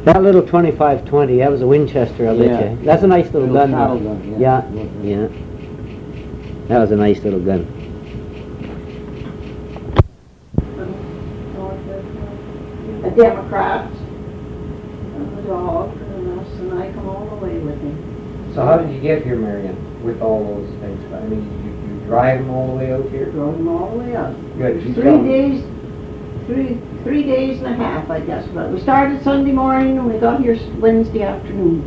That little 25-20, that was a Winchester, I bet Yeah. you. That's a nice little gun. Shuttle though. gun, Yeah, yeah. That was a nice little gun. A Democrat, and the dog, and us, and I come all the way with him. So how did you get here, Marion, with all those things? I mean, you drive them all the way out here? Drove him all the way up. Good. You 3 tell me. days, 3 days and a half, I guess. But we started Sunday morning and we got here Wednesday afternoon.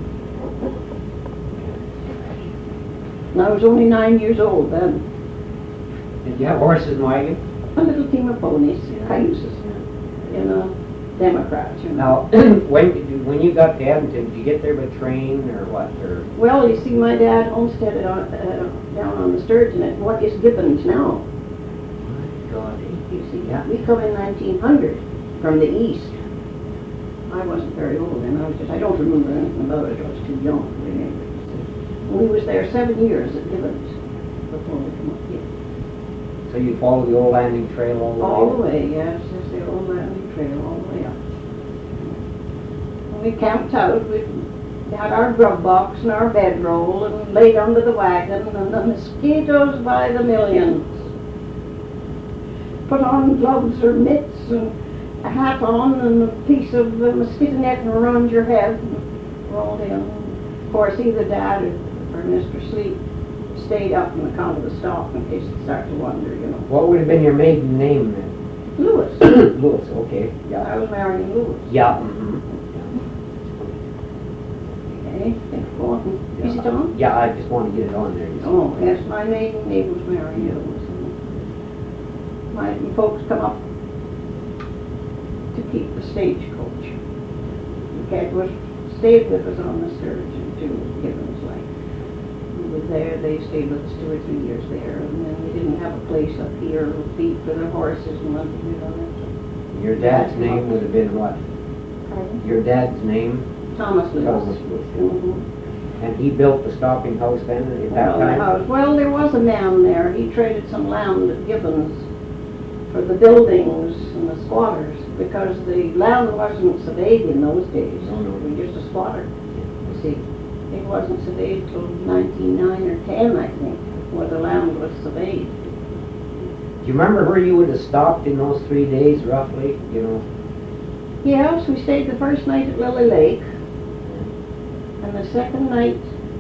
And I was only 9 years old then. Did you have horses and wagons? A little team of ponies, cayuses, in a Democrat, you know. Now, when you got to Edmonton, did you get there by train or what? Or Well, you see, my dad homesteaded down on the Sturgeon at what is Gibbons now. God, You see, Yeah. we come in 1900 from the east. I wasn't very old then. I don't remember anything about it. I was too young to remember. We was there 7 years at Gibbons before we come up here. so you follow the old landing trail all the way? All the way, yes. There's the old landing trail all the way up. When we camped out, we had our grub box and our bedroll and laid under the wagon, and the mosquitoes by the millions. Put on gloves or mitts and a hat on and a piece of mosquito net around your head and rolled in. Of course, either Dad or Mr. Sleep stayed up on account of the stock in case they start to wonder, you know. What would have been your maiden name then? Lewis. Lewis, okay. Yeah. I was marrying Lewis. Yeah. Mm-hmm. Okay, think go on. Is it on? Yeah, I just want to get it on there. you see. Oh, yes, my maiden name was Mary Lewis. My folks come up to keep the stagecoach. The kid was stayed with us on the Sturgeon too, Gibbons like. We were there, they stayed with us 2 or 3 years there, and then we didn't have a place up here with feed for their horses and nothing, you know. Your dad's name would have been what? Pardon? Your dad's name? Thomas Lewis. Thomas Lewis. Mhm. And he built the stopping house then at that Well, the time? house- well, there was a man there. He traded some land at Gibbons for the buildings and the squatters, because the land wasn't surveyed in those days. No, no. It was just a squatter, you see. It wasn't surveyed till 1909 or 10, I think, where the land was surveyed. Do you remember where you would have stopped in those 3 days roughly, you know? Yes, we stayed the first night at Lily Lake, and the second night,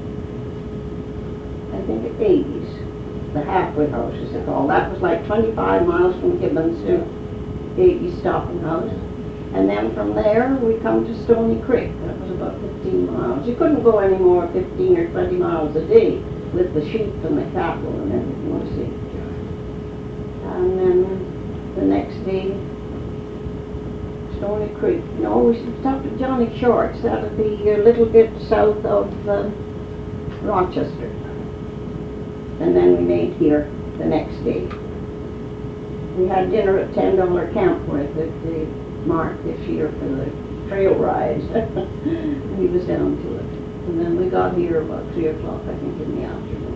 I think at Davies, the halfway house is it called. That was like 25 miles from Gibbons to Davies Stopping House. And then from there, we come to Stony Creek. That was about 15 miles. You couldn't go any more 15 or 20 miles a day with the sheep and the cattle and everything, you see. And then the next day, Stony Creek. No, we stopped at Johnny Short's. That would be a little bit south of Rochester. And then we made here the next day. We had dinner at $10 Campworth at the Mark this year for the trail ride. He was down to it. And then we got here about 3 o'clock, I think, in the afternoon.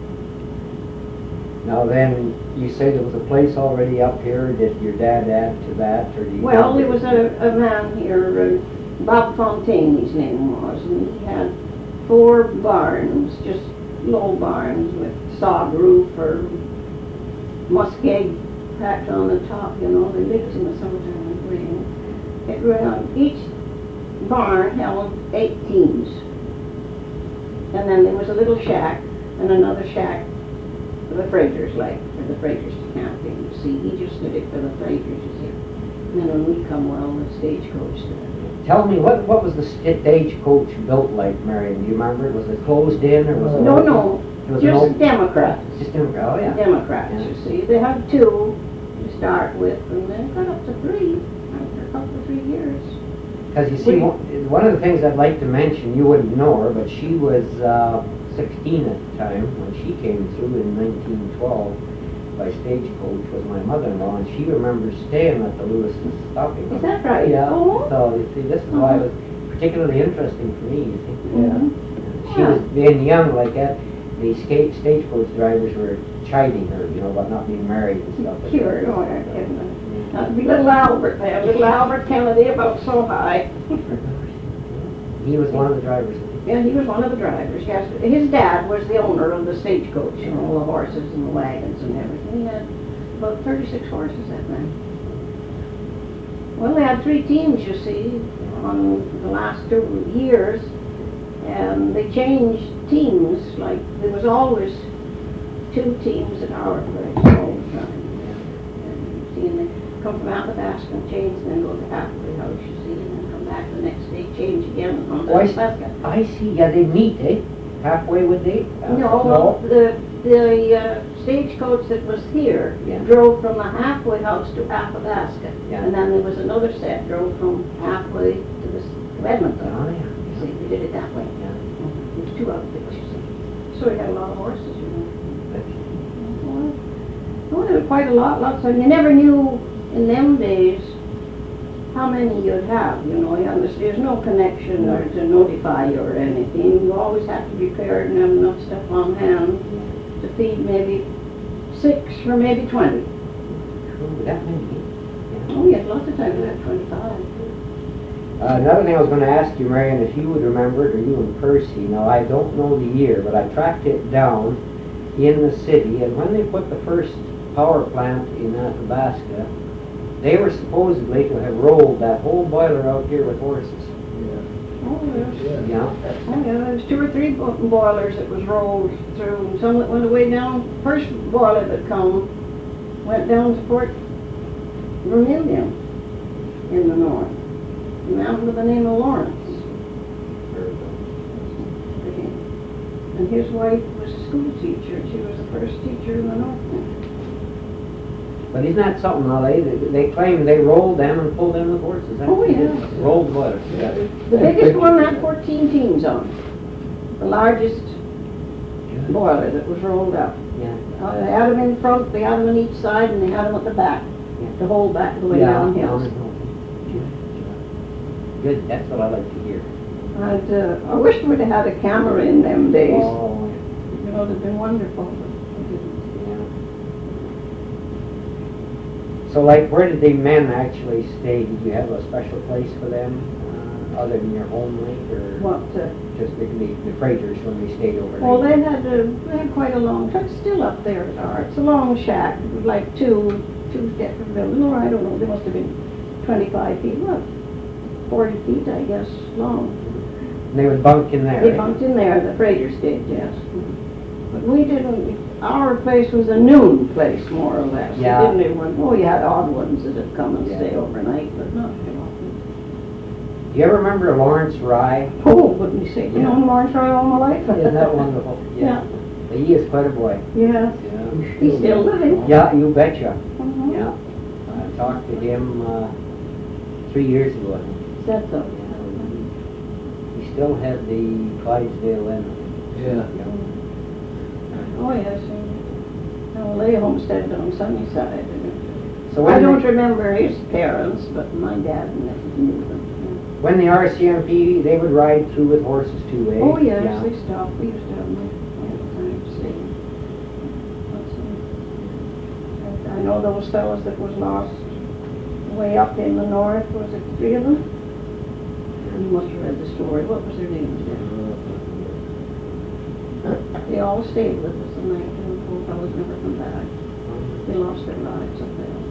Now then, you say there was a place already up here. Did your dad add to that, or do you? Well, there was a man here, Bob Fontaine his name was, and he had 4 barns, just low barns with sod roof or muskeg packed on the top, you know. They lived in the summertime with rain. Each barn held 8 teams. And then there was a little shack and another shack for the freighters, like for the freighters to camp in. You see, he just did it for the freighters, you see. And then when we come, well, the stagecoach did it. Tell me, what was the stagecoach built like, Marion? Do you remember? Was it closed in or was it? No, open? no, It was just an open- Democrats. Just Democrat. Oh yeah. Democrats, Yeah. you see. They had 2 to start with, and then got up to 3 after a couple of 3 years. Because you see, one of the things I'd like to mention, you wouldn't know her, but she was 16 at the time when she came through in 1912 by stagecoach with my mother-in-law, and she remembers staying at the Lewis stopping. Is that right? Yeah. Oh. So you see, this is why it was particularly interesting for me. You think? Mhm. She was being young like that. The stagecoach drivers were chiding her, you know, about not being married and stuff. like Sure, that. no, I couldn't. That'd be little Albert there, little Albert Kennedy about so high. He was one of the drivers. Yeah, he was one of the drivers, yes. His dad was the owner of the stagecoach, and all the horses and the wagons and everything. He had about 36 horses that man. Well, they had 3 teams, you see, on the last 2 years, and they changed teams. Like, there was always 2 teams at our place all the time. And you see, and they come from Athabasca and change, and then go to Halfway House, you see, and then come back the next day, change again, and come to Athabasca. I see, yeah, they meet, eh? Halfway would they? No, the stagecoach that was here Yeah. drove from the Halfway House to Athabasca. Yeah. And then there was another set drove from Halfway to Edmonton. Oh, You yeah. see, we did it that way. Yeah. There's 2 outfits, you see. So we had a lot of horses, you know. Oh, there were quite a lot, lots of, you never knew in them days how many you'd have, you know. There's no connection or to notify you or anything. You always have to be prepared and have enough stuff on hand to feed maybe 6 or maybe 20. True, that many. Yeah. Oh, yes, lots of times we had 25. Another thing I was going to ask you, Marion, if you would remember it, or you and Percy. Now, I don't know the year, but I tracked it down in the city, and when they put the first power plant in Athabasca, they were supposedly to have rolled that whole boiler out here with horses. Oh, yes. Yeah. Oh, yeah, there was 2 or 3 boilers that was rolled through, and some that went away down. First boiler that come went down to Fort Vermilion in the north. A man with the name of Lawrence. And his wife was a school teacher, and she was the first teacher in the north. But isn't that something, now, they claim they rolled them and pulled them with horses. That's Oh, what they did. yeah. Rolled the boilers. Yeah. The biggest one had 14 teams on. The largest boiler that was rolled up. Yeah. They had them in front, they had them on each side, and they had them at the back. Yeah. The whole back of the way Yeah, down hills. Good, that's what I like to hear. And I wish we'd have had a camera in them days. Oh, You know, it'd been wonderful, but we didn't. yeah. So, like, where did the men actually stay? Did you have a special place for them, other than your home link, or What, just the freighters when they stayed overnight? well, they had quite a long, it's still up there at our, it's a long shack, it was like two-decker building, or I don't know, they must have been 25 feet, what, 40 feet, I guess, long. And they would bunk in there. They eh? bunked in there, the freighters did, yes. But we didn't, our place was a noon place, more or less. It Yeah. didn't even, oh, you had odd ones that had come and Yeah. stay overnight, but not very often. Do you ever remember Lawrence Rye? Oh, wouldn't you say, you Yeah. know, Lawrence Rye all my life. Isn't that wonderful? Yeah. He is quite a boy. Yes, Yeah. he's still living. Yeah, you betcha. Mhm. Yeah. I talked to him 3 years ago, I think. Said so. He still had the Clydesdale in. Yeah. Oh, yes. No, they homesteaded on Sunnyside. So I when don't the, remember his parents, but my dad never knew them. when the RCMP, they would ride through with horses too, eh? Oh, yes, Yeah. they stopped. We used to have them all the time to see. I know those fellows that was lost way up in the north, was it 3 of them? You must have read the story. What was their names then? They all stayed with us the night, and the poor fellows never come back. They lost their lives up there.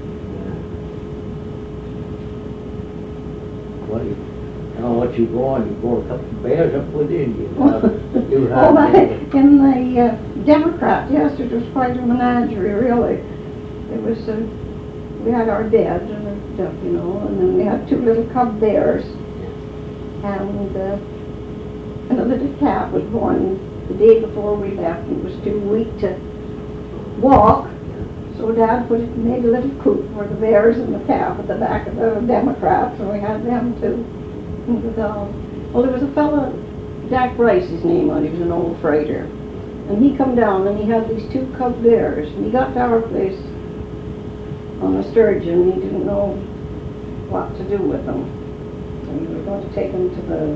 Well, you know what you go on, you go a couple of bears up with Indians. You Oh, have, in the Democrat, yes, it was quite a menagerie, really. It was, we had our dead and stuff, you know, and then we had 2 little cub bears. And another little calf was born the day before we left, and was too weak to walk. So Dad made a little coop for the bears and the calf at the back of the Democrat, so we had them too. And the dog. Well, there was a fellow, Jack Rice, his name on, he was an old freighter. And he come down and he had these 2 cub bears, and he got to our place on a sturgeon. He didn't know what to do with them. And we were going to take them to the,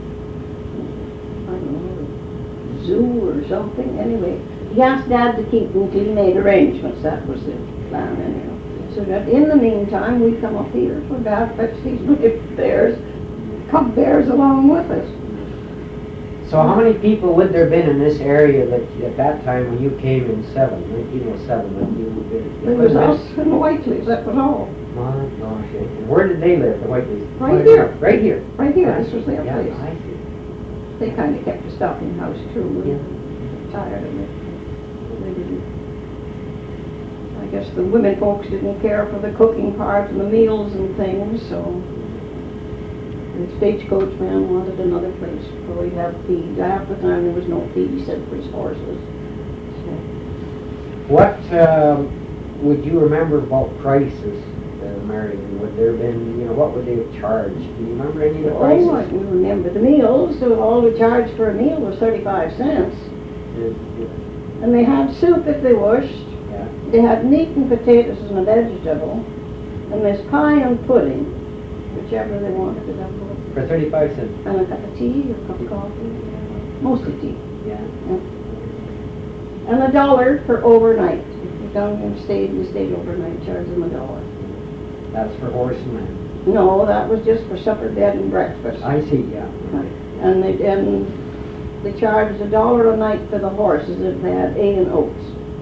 I don't know, zoo or something. Anyway, he asked Dad to keep them until he made arrangements. That was the plan anyhow. So that in the meantime, we come up here, so Dad fetched these big bears, cub bears, horses along with us. So how many people would there been in this area that, at that time when you came in 1907, when you There was us and the Whiteleys, that was all. My gosh, and where did they live, the Whiteleys? Right here. Right here? Right here, this was their Yeah, place. I see. They kind of kept a stocking house too. We were tired of it. They didn't. I guess the women folks didn't care for the cooking part and the meals and things, so the stagecoach man wanted another place where we'd have feed. Half the time there was no feed, he said, for his horses. So, What would you remember about prices, Marion? Would there have been, what would they have charged? Do you remember any of the prices? oh, I can remember the meals. So all we charged for a meal was 35 cents. And they had soup if they wished. Yeah. They had meat and potatoes and a vegetable. And there's pie and pudding, whichever they wanted to have. For 35 cents? And a cup of tea or a cup of coffee. Mostly tea. Yeah. And $1 for overnight. If you come and stayed overnight, charge them $1. That's for horse and man. No, that was just for supper, bed, and breakfast. I see, yeah. And they charged $1 a night for the horses if they had hay and oats.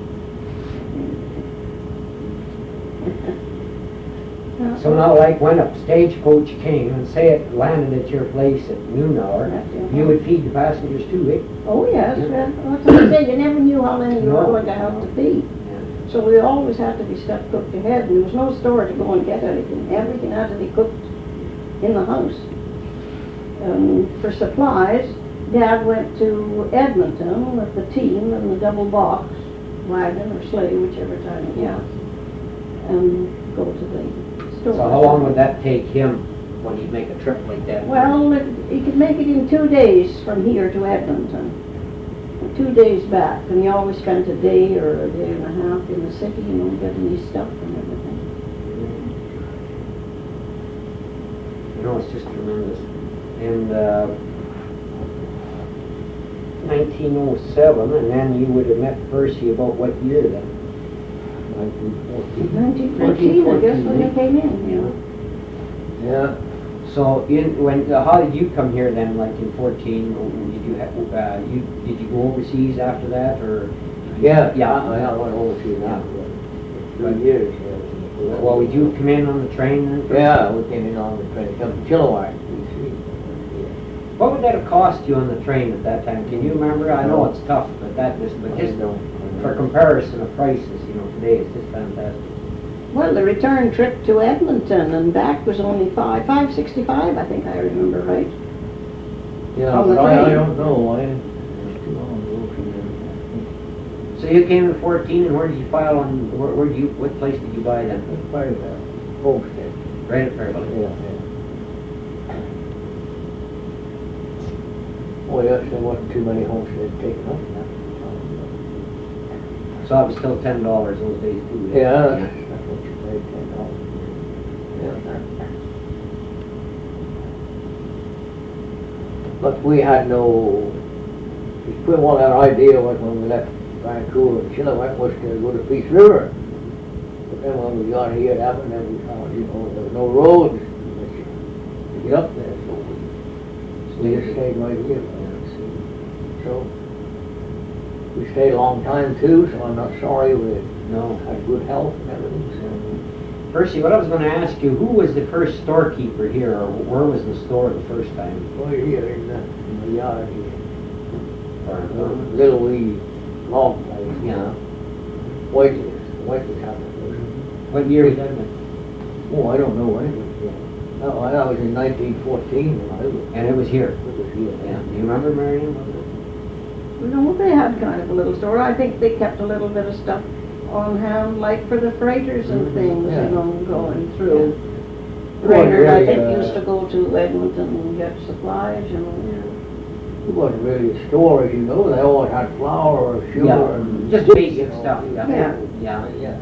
So now, like when a stagecoach came and say it landed at your place at noon hour, you would feed the passengers too, eh? Oh, yes. That's what I say. You never knew how many you were going to have to feed. Yeah. So we always had to be stuff cooked ahead, and there was no store to go and get anything. Everything had to be cooked in the house. For supplies, Dad went to Edmonton with the team and the double box wagon or sleigh, whichever time it was, and go to the store. So how long would that take him when he'd make a trip like that? Well, he could make it in 2 days from here to Edmonton. 2 days back, and he always spent a day or a day and a half in the city, getting his stuff and everything. It's just tremendous. And 1907, and then you would have met Percy about what year then? 1914, I guess, when they came in, Yeah. So how did you come here then, like in 14? Did you did you go overseas after that, or? Yeah, Yeah. I went overseas now for 3 years. Well, would you come in on the train then? Yeah, we came in on the train, come from Chilliwack, BC. What would that have cost you on the train at that time? Can you remember? I know it's tough, but just for comparison of prices, today it's just fantastic. Well, the return trip to Edmonton and back was only $5.65, I think I remember right. Yeah, On the but I train. don't know, it was too long ago for them. So you came in 14, and where did you file on? What place did you buy then? That's part of that homestead. Right at Fairview. Yeah. Oh, yes, there wasn't too many homesteads taken up. So that was still $10 those days too. Yeah, that's what you paid, $10. Yeah. But we had no, well, that idea was when we left Vancouver and Chilliwack was to go to Peace River. But then when we got here, that one, then we found, there was no roads to get up there, so we just stayed right here. So, we stayed a long time too, so I'm not sorry. We had good health and everything. So. Percy, what I was going to ask you, who was the first storekeeper here, or where was the store the first time? Well, here in the yard here. Little wee log place. Yeah. Whiteley's house. What year was that? Oh, I don't know when it was. No, that was in 1914. And it was here. It was here. Yeah. Do you remember, Marion? No, they had kind of a little store. I think they kept a little bit of stuff on hand, like for the freighters and things, Yeah. Going through. Yeah. Freighters, I Really, think, used to go to Edmonton and get supplies, It wasn't really a store, as you know. They always had flour or sugar Yeah. and Just basic stuff. Yeah. Yeah. Yeah. Yeah.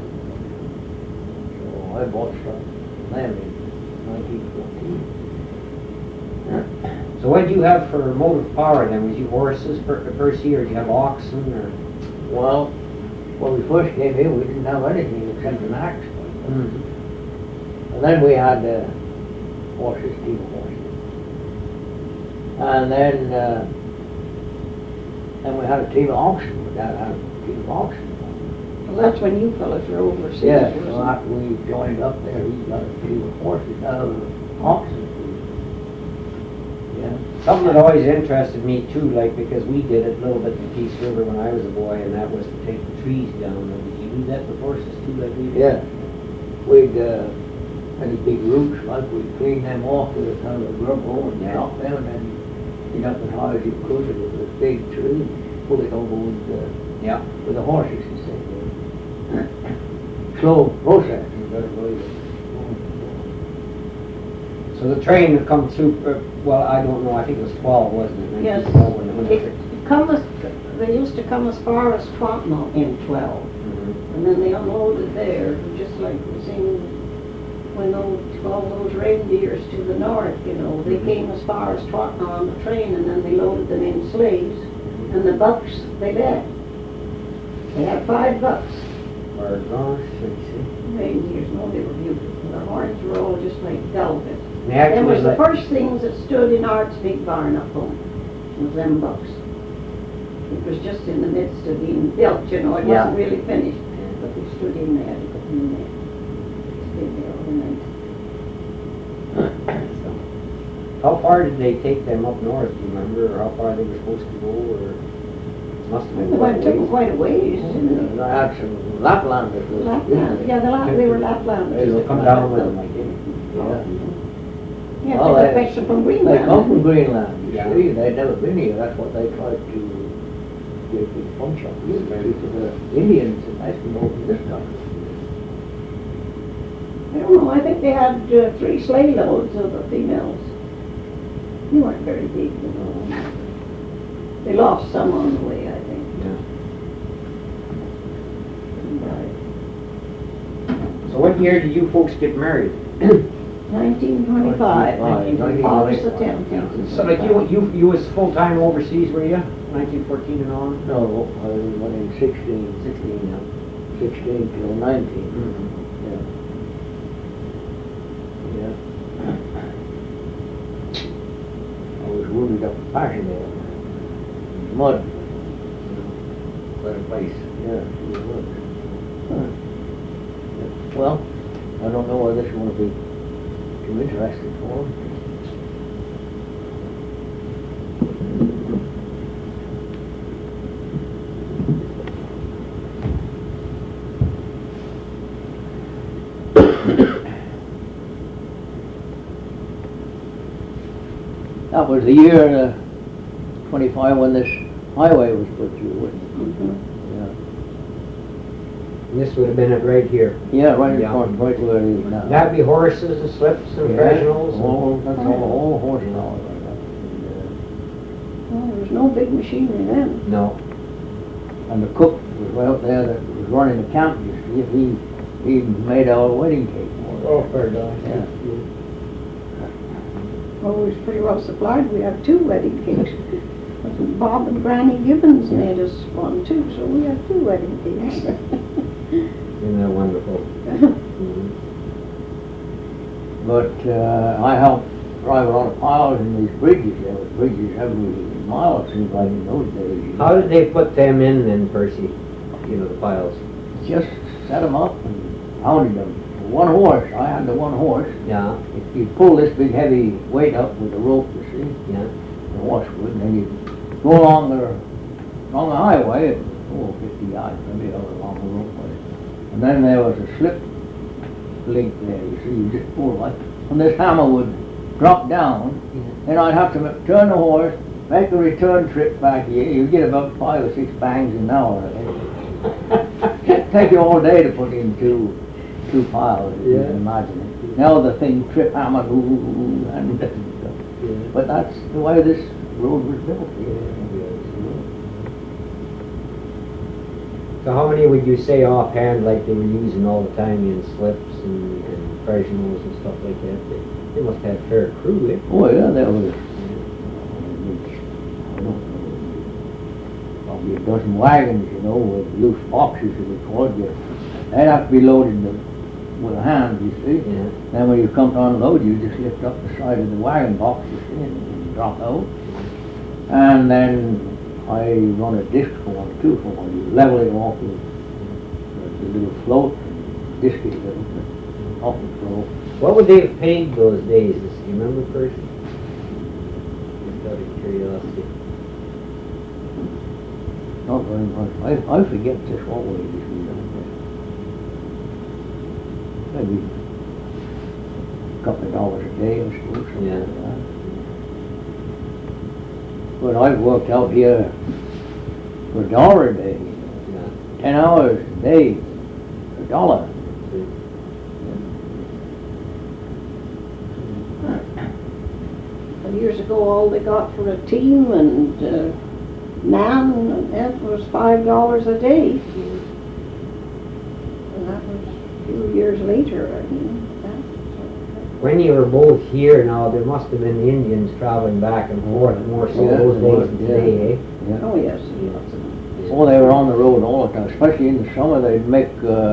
So I bought stuff from them in 1914. So what did you have for motive power then? Was you horses, Percy, or did you have oxen, or? Well, when we first came here, we didn't have anything except an axe. And then we had horses, steam horses. And then we had a team of oxen. My dad had a team of oxen. Well, that's when you fellas were overseas, Yeah, wasn't so it? after we joined up there, he got a team of horses out of oxen. Yeah. Something that always interested me too, like, because we did it a little bit in Peace River when I was a boy, and that was to take the trees down. Now, did you do that with horses too, like we did? Yeah. We'd, any big roots, like we'd clean them off with a kind of a grubble and drop them, and then get up as high as you could with a big tree, pull it over Yeah. with the horses, you see. Slow process. You better believe it. So the train that come through, well, I don't know, I think it was 12, wasn't it? Yes. 1912 when It come as, they used to come as far as Twatnall in 12, Mhm. and then they unloaded there, just like we seen when all those reindeers to the north, you know, they came as far as Twatnall on the train, and then they loaded them in sleighs, and the bucks they left. They had 5 bucks. Or gosh, let's see. Reindeers, no, they were beautiful. Their horns were all just like velvet. And they Them actually was the let- first things that stood in Art's big barn up home, was them bucks. It was just in the midst of being built, you know, it Yeah. wasn't really finished, but they stood in there, they got in there. Stayed there overnight. How far did they take them up north, do you remember, or how far they were supposed to go, or? Must have been It quite a took them ways. quite a ways, didn't I had some Laplanders. they? Lapland, yeah, they were Laplanders. They'll come down with them, I think. Yeah, Well, they they- fetched them from They Greenland. come from Greenland, you Yeah. see, they'd never been here, that's what they tried to get a big bunch of here, to the Indians and Eskimos in this country. I don't know, I think they had 3 sleigh loads of the females. They weren't very big, you know. They lost some on the way, I think. So what year did you folks get married? 1925, August the 10th. So like you was full-time overseas, were you? 1914 and on? No, I went in 16 16, 16 till 19. yeah. Yeah. I was wounded up the Passchendaele. Mud. Quite a place. Yeah, it was. Well, I don't know whether this is going to be too interesting for them. That was the year 25 when this highway was put through, wasn't it? Yeah. And this would have been it right here. Yeah, right in Yeah. front, right where it is now. That'd be horses and slips and professionals. All, that's all horsepower. Well, there was no big machinery then. No. And the cook was right up there that was running the camp, you see, he made our wedding cake for us. Oh, fair enough. Yeah. Well, we was pretty well supplied. We had 2 wedding cakes. Bob and Granny Gibbons made us one too, so we had 2 wedding cakes. Isn't that wonderful? But I helped drive a lot of piles in these bridges. There were bridges every mile, it seems like, in those days. How did they put them in then, Percy? You know, the piles. Just set them up and pounded them. One horse, I had the one horse. Yeah, If you pull this big heavy weight up with a rope, you see, yeah. the horse would, and then you go along the highway, 50 yards maybe, along the rope with it. And then there was a slip link there, you see, you just pull like, and this hammer would drop down, and I'd have to turn the horse, make a return trip back here, you'd get about 5 or 6 bangs an hour. It'd take you all day to put in two piles, if you can imagine it. Now the thing trip hammer, ooh, and but that's the way this road was built. So how many would you say offhand, like they were using all the time in slips and professionals and stuff like that? They must have had a fair crew, eh? Oh yeah, there was, I don't know, probably a dozen wagons, you know, with loose boxes of the cord. They'd have to be loaded with a hand, you see. Yeah. Then when you come to unload, you just lift up the side of the wagon box, you see, and drop out. And then I run a disc for it too, for one, level it off with the little float, disc it a little bit, off the float. What would they have paid those days? Do you remember, Percy? Just out of curiosity. Not very much. I forget just what wages we done there. Maybe a couple of dollars a day, I suppose, something Yeah. like that. But I've worked out here for $1 a day, Yeah. 10 hours a day, $1. Years ago, all they got for a team and man and that was $5 a day. And that was a few years later, I mean. When you were both here now, there must have been Indians traveling back and forth more so Yeah, those there days was, than yeah. today, eh? Yeah. Oh, yes, lots of them. Oh, they were on the road all the time, especially in the summer. They'd make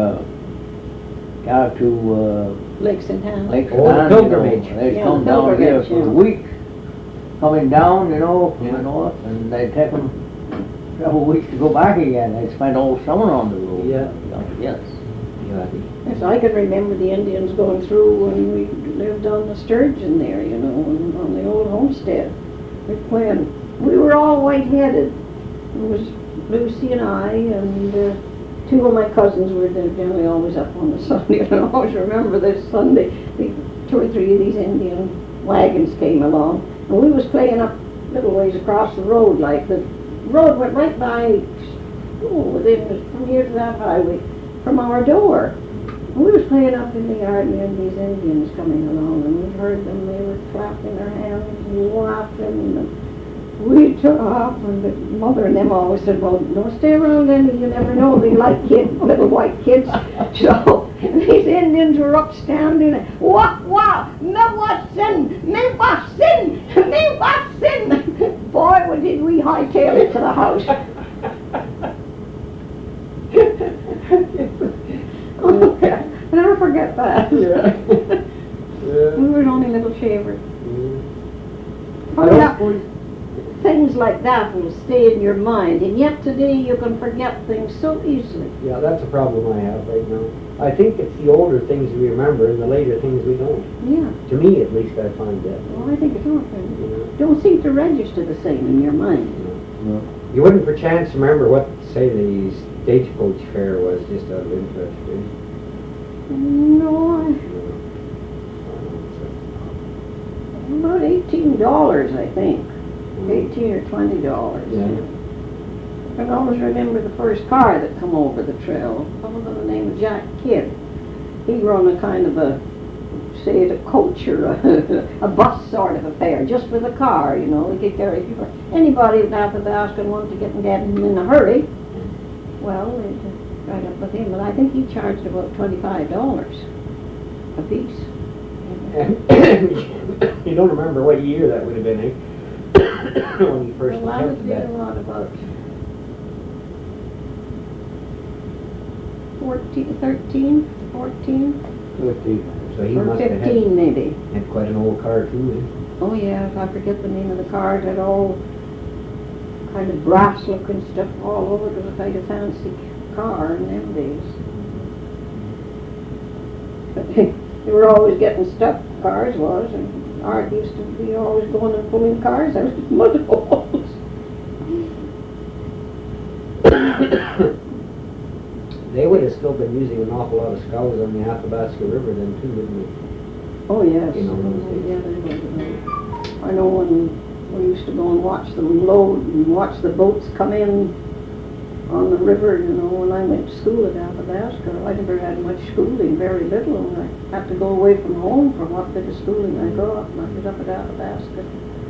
out to Lakes in town. Lake Oh, the Stand, pilgrimage. They'd Yeah, come the down here pilgrimage, for yeah. a week, coming down, from Yeah. the north, and they'd take them several weeks to go back again. They'd spend all summer on the road. Yeah. Yes. Yeah. Yes, I can remember the Indians going through when we lived on the Sturgeon there, on the old homestead. We were all white-headed. It was Lucy and I, and two of my cousins were generally always up on the Sunday. And I always remember this Sunday, 2 or 3 of these Indian wagons came along, and we was playing up little ways across the road, like the road went right by, from here to that highway, from our door. And we was playing up in the yard, and then these Indians coming along, and we heard them. They were clapping their hands and laughing, and we took off. And the mother and them always said, "Well, don't stay around any. You never know. They like kids, little white kids." So these Indians were upstanding. Wah wah, me Watson, me Watson, me Watson. Boy, what did we hightail it to the house. I'll never forget that. Yeah. We were only little favourite. I don't- Things like that will stay in your mind, and yet today you can forget things so easily. Yeah, that's a problem I have right now. I think it's the older things we remember and the later things we don't. Yeah, To me, at least, I find that. well, I think it don't, You know, don't seem to register the same in your mind. No. you wouldn't perchance remember what, say, the stagecoach fare was, just out of interest, eh? No, about $18, I think. $18 or $20. Yeah. I can always remember the first car that come over the trail. Someone by the name of Jack Kidd. He run a kind of a, say it a coach or a bus sort of affair, just with a car, He could carry people. Anybody with Athabasca and wanted to get him in a hurry, well, they'd ride up with him. But I think he charged about $25 a piece. And you don't remember what year that would have been, eh? When you first Well, I was attempted there that. a lot about 14, 13, 14, 13. So he or must have 15 maybe. had quite an old car too, Oh yeah, I forget the name of the car. It had all kind of brass looking stuff all over. It was a kind of fancy car in them days. They were always getting stuck, cars was, and Art used to be always going and pulling cars out of mud holes. eh? They would have still been using an awful lot of scows on the Athabasca River then too, wouldn't they? Oh yes. You know, those days. Yeah, they would. I know when we used to go and watch them load and watch the boats come in on the river, when I went to school at Athabasca. I never had much schooling, very little, and I had to go away from home for what bit of schooling I got, and I was up at Athabasca.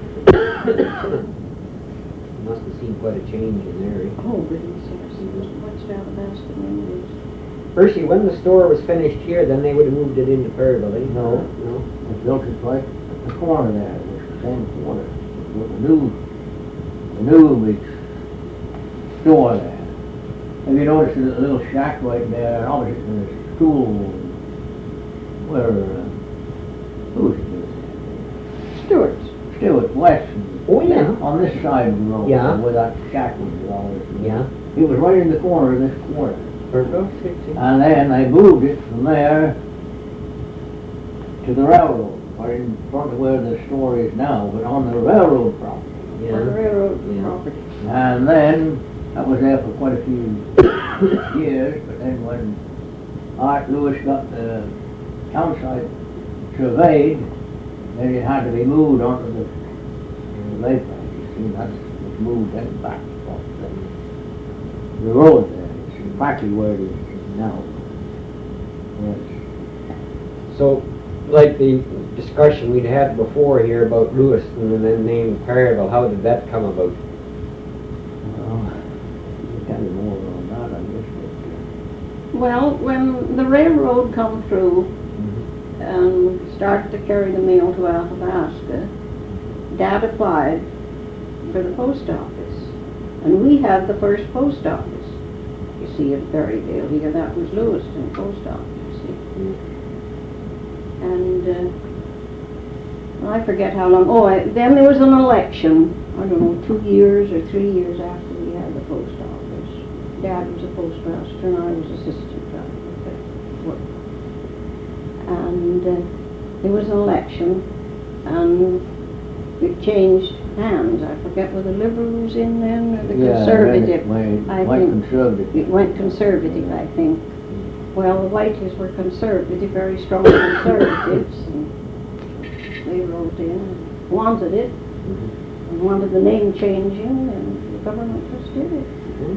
Must have seen quite a change in there, eh? Oh, goodness, yes, there wasn't much to Athabasca in them days. Percy, when the store was finished here, then they would have moved it into Perryville, eh? No. No? They built it right at the corner there, it was the same corner. With the new big store there. Have you noticed a little shack right there, opposite the school, where, who was it? Stewart's. Stewart, west. Oh, yeah. On this side of the road. Yeah. Where that shack was always. Yeah. It was right in the corner of this quarter. Virgo, And then they moved it from there to the railroad, or in front of where the store is now, but on the railroad property. On the Yeah. railroad Yeah. property. And then, that was there for quite a few years, but then when Art Lewis got the townsite surveyed, then it had to be moved onto the lake. You see, that was moved then back off the road there. It's exactly where it is now. Yes. So, like the discussion we'd had before here about Lewiston and then named Perryville, how did that come about? Well, you tell me more on that, I guess. Well, when the railroad come through and started to carry the mail to Athabasca, Dad applied for the post office. And we had the first post office. You see, in Perryville here, that was Lewiston post office, you see. And I forget how long. Then there was an election, I don't know, 2 years or 3 years after we had the post office. Dad was a postmaster and I was assistant driver. And there was an election and it changed hands. I forget whether the Liberal was in then or the Conservative. I think Conservative. It went Conservative, I think. Well, the Whiteys were Conservative, very strong Conservatives, and they wrote in and wanted it, and wanted the name changing, and the government just did it.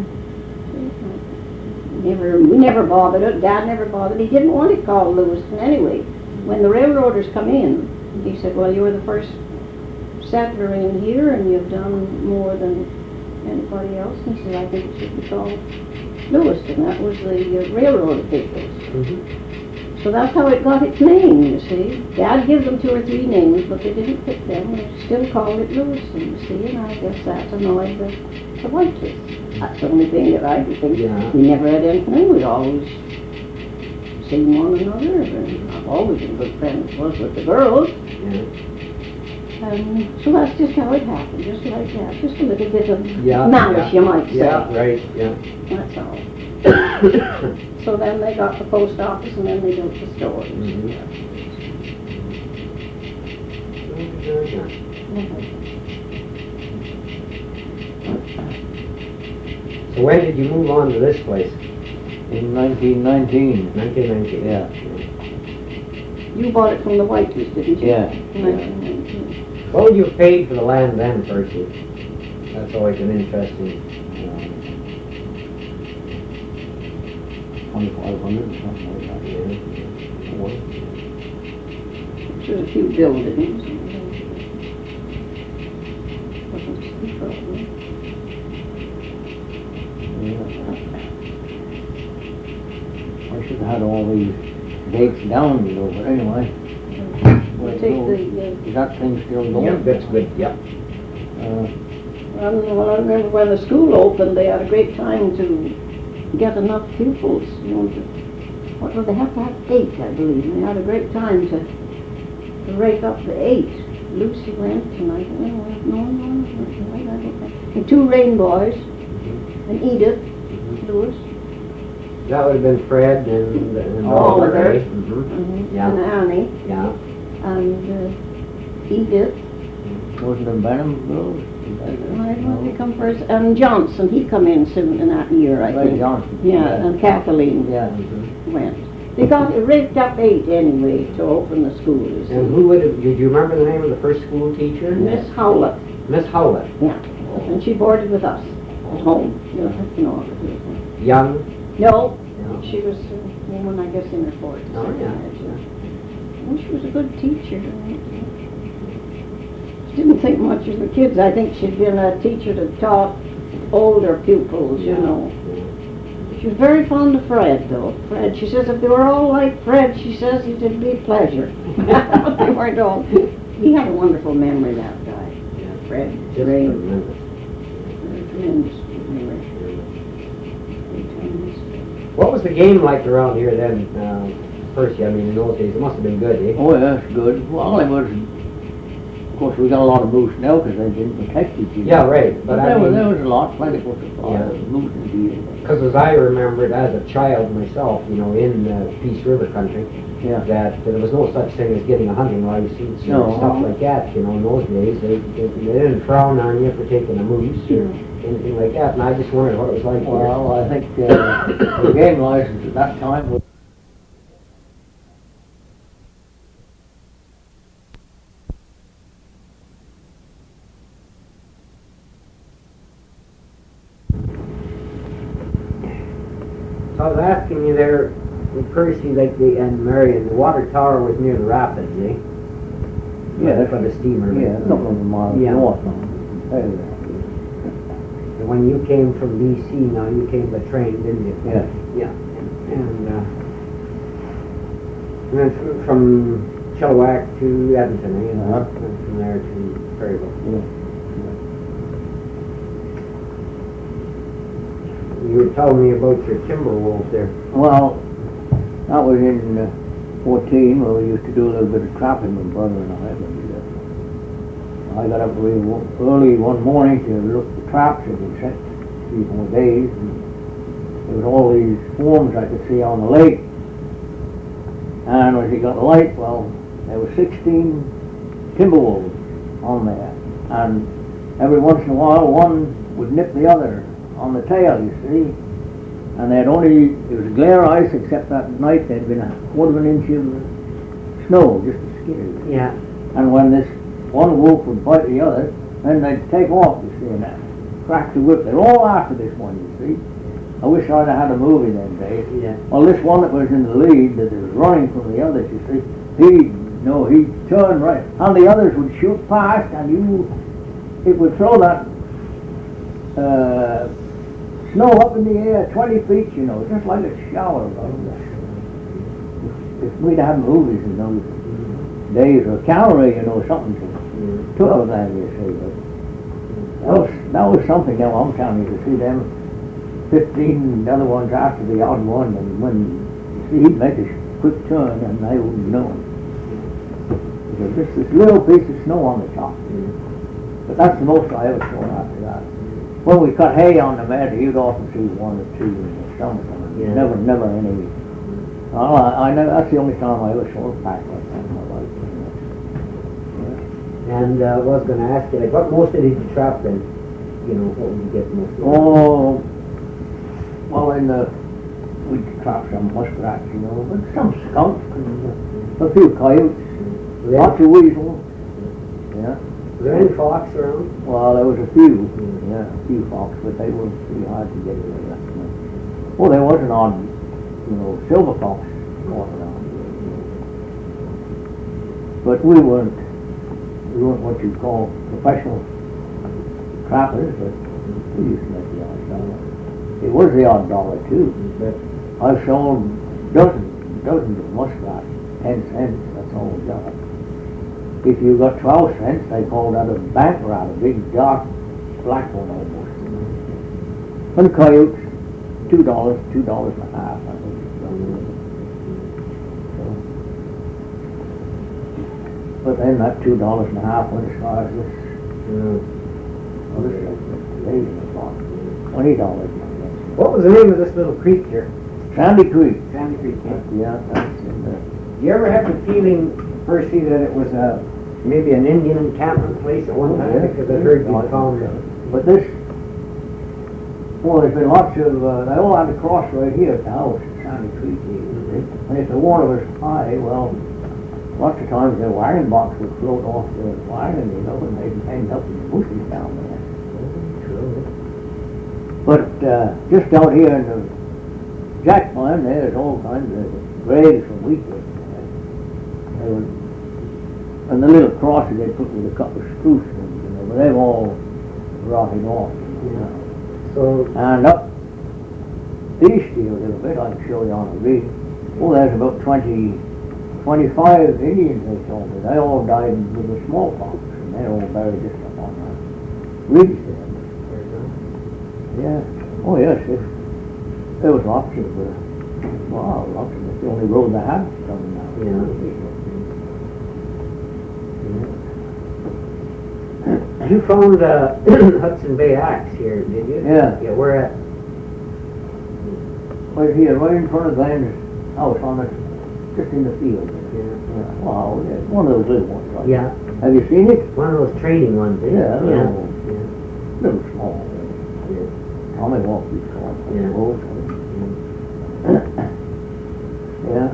We never bothered it. Dad never bothered. He didn't want it called Lewiston anyway. When the railroaders come in, he said, well, you're the first settler in here, and you've done more than anybody else. And he said, I think it should be called Lewiston. That was the railroad officials. So that's how it got its name, you see. Dad gives them 2 or 3 names, but they didn't pick them. They still called it Lewiston, you see, and I guess that annoyed the Whiteys. That's the only thing that I could think. Yeah. We never had anything. We'd always seen one another, and I've always been good friends with the girls. And so that's just how it happened, just like that. Just a little bit of malice, you might say. Yeah, right, yeah. That's all. So then they got the post office and then they built the stores. So when did you move on to this place? In 1919. 1919. Yeah. You bought it from the Whiteys, didn't you? Yeah. In 1919. What would you have paid for the land then, Percy? That's always an interesting... 2,500 or something like that. There's a few buildings. Wasn't cheap, probably. I should have had all these dates down, you know, but anyway. We'll take Is that thing still going? Yeah, that's good, yeah. Well, I remember when the school opened, they had a great time to get enough pupils, you know, what would they have to have 8, I believe, and they had a great time to rake up the 8. Lucy went, and I don't know, and 2 Rainbows, and Edith Lewis, That would have been Fred and Oliver. Yeah. And Annie, Yeah. and Edith. Wasn't it Benham girls? I don't know if he come first, and Johnson, he come in soon in that year, I Ray think. Johnson. Yeah, and Kathleen Yeah. went. They raked up 8 anyway to open the school, you see. And who would have, did you remember the name of the first school teacher? Miss Howlett, Miss Howlett. yeah, and she boarded with us at home. You know, Young? no, No. she was a woman, I guess, in her 40s. Oh, yeah. Well, she was a good teacher. She didn't think much of the kids. I think she'd been a teacher that taught older pupils, you know. She was very fond of Fred, though. Fred, she says, if they were all like Fred, she says, it'd be a pleasure. But they weren't all. He had a wonderful memory, that guy. Fred. Just Ray. tremendous. Tremendous memory. What was the game like around here then, Percy? I mean, in those days, it must have been good, eh? Oh, yeah, that's good. Well, it was Of course, we got a lot of moose now because they've been protected. You know. Yeah, right, but I mean, there was a lot, plentiful supply Yeah. of moose and deer. because as I remembered as a child myself, you know, in Peace River country, Yeah. that there was no such thing as getting a hunting license No. or stuff like that, you know, in those days. They didn't frown on you for taking a moose or anything like that, and I just wondered what it was like here. Well, I think the game license at that time was So I was asking you there, in Percy, like and Marion, the water tower was near the rapids, eh? Yeah. For the steamer. a couple of miles Yeah. north now. And when you came from BC, now you came by train, didn't you? Yeah. Yeah. And then from Chilliwack to Edmonton, eh? And Uh-huh. from there to Perryville. Yeah. You were telling me about your timber wolves there. Well, that was in 14 where we used to do a little bit of trapping, my brother and I. But, I got up early one morning to look at the traps that had set 3 4 days. And there was all these forms I could see on the lake. And as he got the light, well, there were 16 timber wolves on there. And every once in a while, one would nip the other on the tail, you see. And they had only, it was glare ice, except that night there'd been a quarter of an inch of snow, just a skid. Yeah. And when this one wolf would bite the other, then they'd take off, you see, and that crack the whip. They're all after this one, you see. I wish I'd have had a movie them days. Yeah. Well, this one that was in the lead, that was running from the others, you see, he'd turn right, and the others would shoot past, and it would throw that snow up in the air 20 feet, you know, just like a shower. If we'd had movies in those days, or cavalry, you know, something took of them, you see. But that was something, now I'm telling you, to see them 15 other ones after the odd one, and when, you see, he'd make a quick turn, and they wouldn't know him. Because just this little piece of snow on the top. But that's the most I ever saw after that. When we cut hay on the meadow, you'd often see 1 or 2 in the summertime. Yeah. Never any. I never, that's the only time I ever saw a pack like that in my life. And I was going to ask you, like, what most did you trap then? You know, what would you get most of? Oh, well, we'd trap some muskrats, you know, but some skunks and a few coyotes, lots of weasels. Yeah. Was there any fox around? Well, there was a few, a few fox, but they were pretty hard to get away with. Well, there was an odd, silver fox going around. But we weren't what you'd call professional trappers, but we used to make the odd dollar. It was the odd dollar too, but I've sold dozens of muskrats, 10 cents, that's all we got. If you got 12 cents, they called that a bank rat, a big dark black one almost. And coyotes, $2 and a half, I think. So, but then that $2 and a half went as far as this other segment, $20. What was the name of this little creek here? Sandy Creek. Sandy Creek. Yeah, that's in there. Do you ever have the feeling, Percy, that it was maybe an Indian encampment place at one time? Yeah. Because I heard you found it. But this, well, there's been lots of, they all had to cross right here at the house, Sandy Creek. And if the water was high, well, lots of times the wagon box would float off the wagon, and they'd end up in the bushes down there. But just out here in the Jack Mine, there's all kinds of graves from Wheatwood. And the little crosses they put with a couple of spruce ones, but they've all rotted off. So, And up east here a little bit, I can show you on a reed. Well, there's about 25 Indians, they told me. They all died with the smallpox, and they're all buried just up on that ridge there. Yeah. Oh, yes. There was lots of, lots of, it's the only road they had coming out. yeah. You found Hudson Bay axe here, did you? Yeah. Yeah, where at? Right here, right in front of Glenn's house on it, just in the field. Yeah. Yeah. Wow, yeah, one of those little ones. Right? Yeah, Have you seen it? one of those trading ones, eh? Yeah, Yeah. little, little small. Yeah. Tommy won't be small. Yeah. Yeah.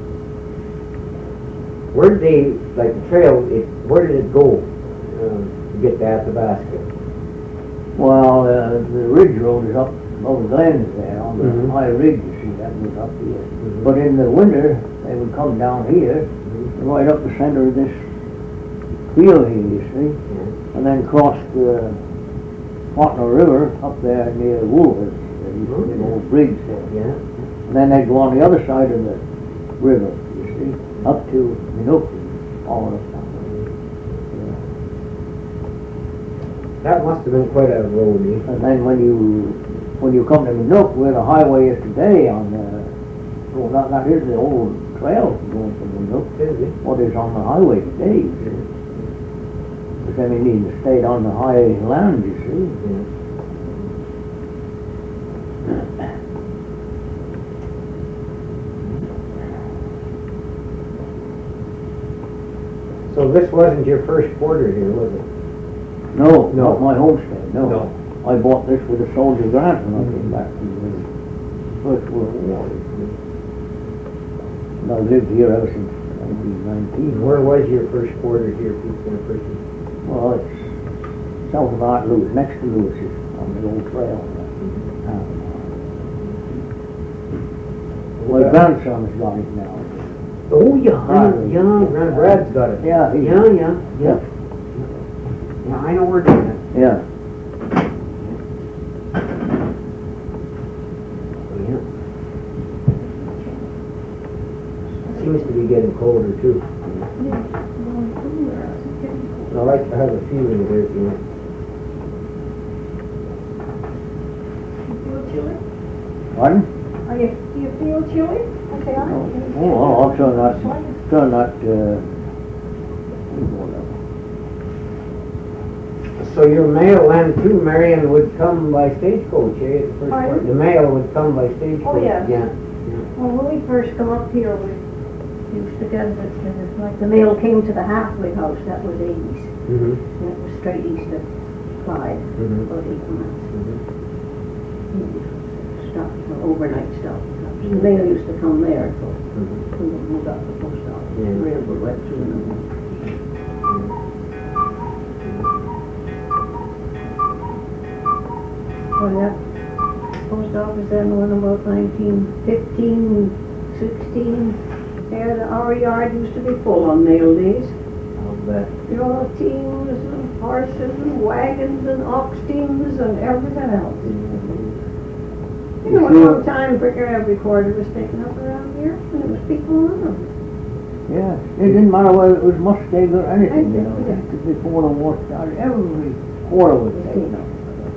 Where did they, like the trail, where did it go to get to Athabasca? Well, the ridge road is up over Glenn's there, on the Mhm. high ridge, you see, that goes up here. Mhm. But in the winter, they would come down here, right up the center of this field here, you see, Yeah. and then cross the Fontenay River up there near Woolworth. There used to be an old bridge there. Yeah. And then they'd go on the other side of the river, you see, up to Minook, all of that. That must have been quite a road, eh? And then when you come to Minook, where the highway is today on the, well, not here's the old trail going from Minook, Is it? what is on the highway today, you see. But then you need to stay on the high land, you see. Yeah. So this wasn't your first quarter here, was it? No, No. not my homestead, no. No. I bought this with a soldier grant when I came back from the First World War. And I've lived here ever since 1919. Where was your first quarter here, Peter Person? Well, it's south of Art Lewis, next to Lewis's, on the old trail. My grandson's got it now. Oh, yeah, Brad. yeah, Grand Brad's got it. Yeah, he, Yeah, yeah, yeah. Yeah, I know where it is. yeah. Yeah. Seems to be getting colder too. I like to have a feeling it is, you know. Feel chilly? Pardon? Do you feel chilly? Okay, I Oh, I'll try not, So your mail then too, Marion, would come by stagecoach, eh? The first Pardon? part. The mail would come by stagecoach. Oh, yeah. Yeah. Well, when we first come up here, we used to get it, like the mail came to the halfway house, that was 80s. Mm-hmm. And it was straight east of Clyde, Mhm. about 8 miles. Mm-hmm. Stop, overnight stop. The mail used to come there, so Mm-hmm. we moved up the post office. Yeah. The railroad went through and Well, that post office then went about 1915, 16. There, our yard used to be full on mail days. I'll bet. You know, teams and horses and wagons and ox teams and everything else. You know, at one time, Bricker every quarter was taken up around here, and it was people on them. yeah, it didn't matter whether it was Mustang or anything, you know. Yeah. Before the war started, every quarter was taken up.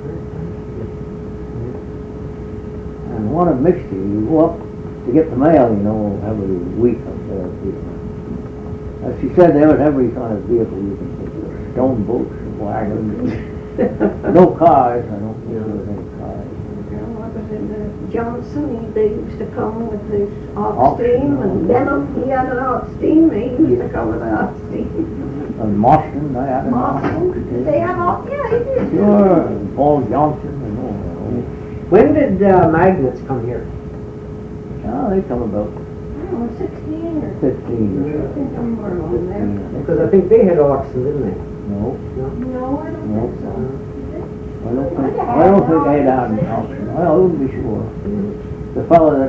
And one of Mixty, you go up to get the mail, you know, every week up there. As she said, there was every kind of vehicle you can think of, stone boats and wagons. No cars, I don't think there was any cars. What was it, Johnson, they used to come with his ox Ox, team, no. and Denham, he had an ox team, he used to come with an ox team. And Mostyn, I had an Mostyn, did they have ox? Yeah, they did. Sure, and Paul Johnson and all. When did magnets come here? Yeah, they come about I don't know, 16 or 15 or so. somewhere along there. Because I think they had oxen, didn't they? No, No, I don't No. think so. I don't think I had out an auction. Well, I wouldn't be sure. The fellow that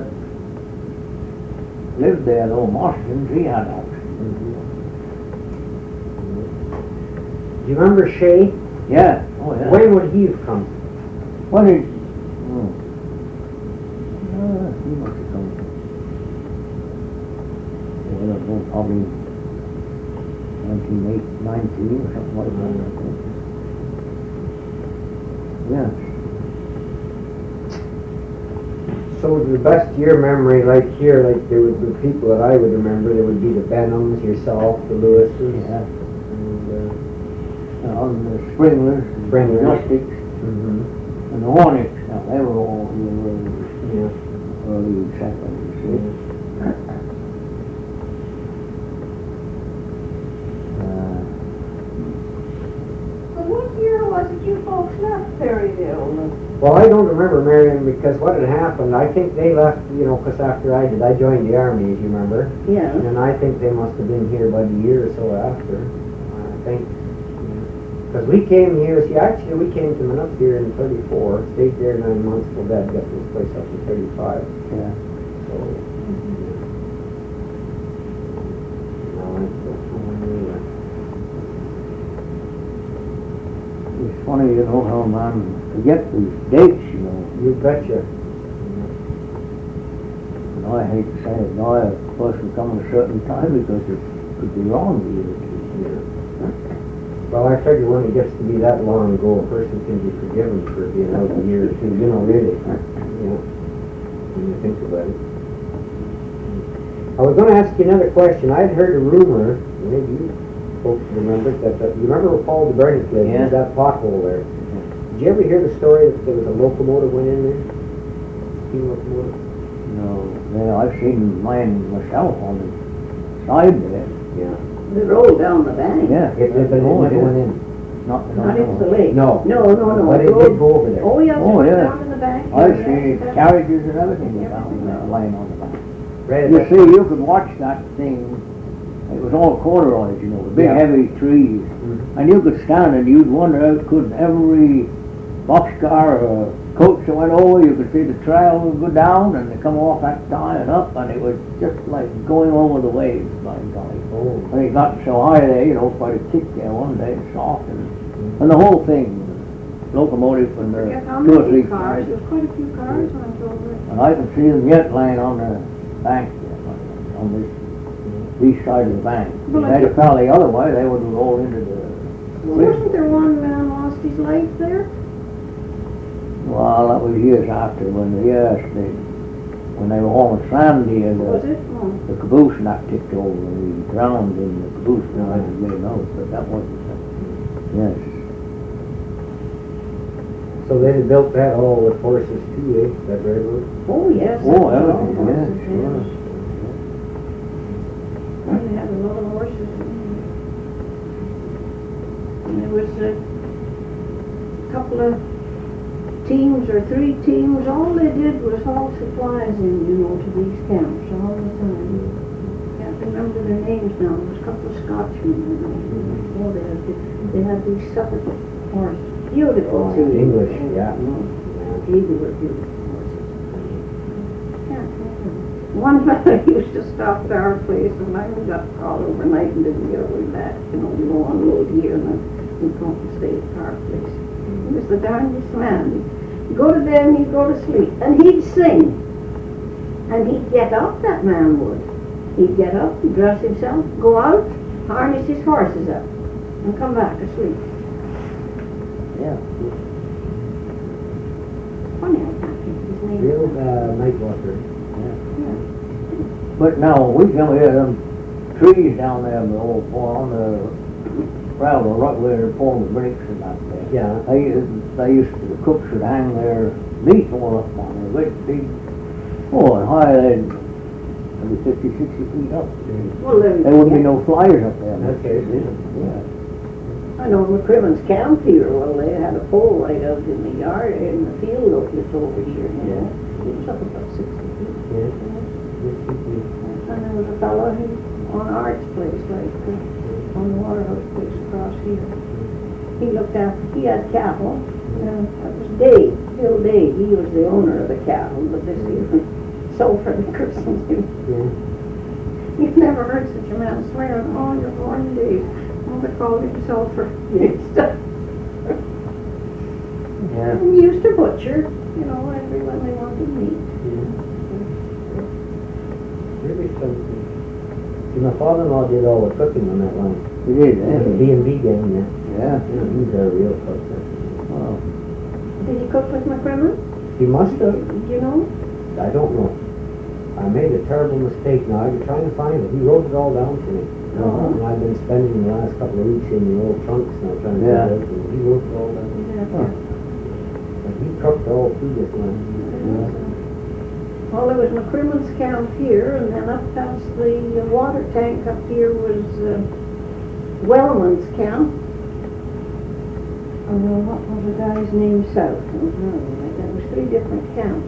lived there, though, Mostyn, he had auction. Do you remember Shay? Yeah, oh yeah. When would he have come? What is, he must have come. Well, I don't know, probably 1919 or something like that, I think. Yeah. So the best year memory, like here, like there would be people that I would remember, there would be the Benhams, yourself, the Lewises. Yeah. And, I on the springlers, Springlers. rustics, Mm-hmm. and the hornets. Now, they were all here Yeah. early settlers, you see. Well, what year was it you folks left Perryville? Well, I don't remember, Marion, because what had happened, I think they left, you know, because after I did, I joined the Army, as you remember. Yeah. And I think they must have been here about a year or so after, I think. Because we came here, see, actually, we came to Minot here in 34, stayed there 9 months till Dad got this place up in 35. Yeah. So, no, that's when we went. It's funny, you know, how man forget these dates, you know. You betcha. And I hate to say it, now a person come at a certain time because it could be wrong to you. Well, I figure when it gets to be that long ago, a person can be forgiven for being out a year or two, you know, really. You know, when you think about it. I was going to ask you another question. I'd heard a rumor, maybe you folks remember, that you remember where Paul DeBernick lived? Yeah. There's that pothole there. Did you ever hear the story that there was a locomotive went in there? Steam locomotive? No, well, I've seen mine myself on the side there. Yeah. They rolled down the bank. Yeah. It never went in. Not Not into the lake. No. No. But it did go over there. Oh, yeah, Oh, just yeah. down in the bank. I've seen carriages and everything down there, lying on the back. Right, You see, you could watch that thing. It was all corduroys, you know, the big Yeah. heavy trees. Mhm. And you could stand and you'd wonder how could every boxcar or coach that went over, you could see the trail would go down and they come off that tie and up, and it was just like going over the waves, by golly. Oh. And it got so high there, you know, quite a kick there one day, soft, and the whole thing, locomotive and the Forget how 2 or many 3 cars, there was quite a few cars went over it. and I can see them yet lying on the bank there, on this east side of the bank. Well, If I they'd have fell the other way, they would have rolled into the Wasn't there one man lost his life there? Well, that was years after when when they were hauling sand here, Was the it? Oh. caboose not tipped over and we drowned in the caboose. Now I didn't really know, but that wasn't, yes. So they had built that all with horses too, eh, that railroad? Oh, yes. Oh, that's everything, all yes, horses, sure. They had a lot of horses. And there was a couple of teams or 3 teams. All they did was haul supplies in, you know, to these camps all the time. Can't remember their names now. There was a couple of Scotchmen. Oh, they had these Suffolk horses. Beautiful Oh, too. English, yeah. They were beautiful horses. Can't remember. One fellow used to stop at our place and I got called overnight and didn't get away back. You know, we go unload here and then we come and stay at our place. He was the darndest man. He'd go to bed and he'd go to sleep and he'd sing. And he'd get up, that man would. He'd get up, he'd dress himself, go out, harness his horses up and come back to sleep. Yeah. Funny, I can't think of his name. Real night walker. But now, we come here, them trees down there, on the railroad, right where they're pulling the bricks and that there. Yeah. They used to, the cooks would hang their meat all up on there, big, and high, they'd be 50, 60 feet up. Well, There wouldn't be no flyers up there. Okay. Yeah. I know McCrimmon's camp here, well, they had a pole right out in the yard, in the field over just over here, you know. It was up about 60 feet. Yeah. And there was a fellow on Art's place, like, on the Waterhouse place across here. He looked after, he had cattle, that was Dave, Bill Dave, he was the owner of the cattle, but this is Sulphur christened him. Yeah. You've never heard such a man swear in all your born days. Oh, they called him Sulphur. Yeah. And he used to butcher, you know, everyone they wanted meat. Really something. See, my father-in-law did all the cooking on that line. He did, The eh? B&B gang, yeah. Yeah. Yeah, he's a real cook. Wow. Did he cook with McCrimmon? He must have. Do you know? I don't know. I made a terrible mistake now. I've been trying to find it. He wrote it all down for me. Oh. And I've been spending the last couple of weeks in the old trunks now trying to Yeah. get out, and he worked all that. Yeah. But he trucked all through this land. Well, there was McCrimmon's camp here, and then up past the water tank up here was Wellman's camp. Oh, well, what was the guy's name south? There was 3 different camps.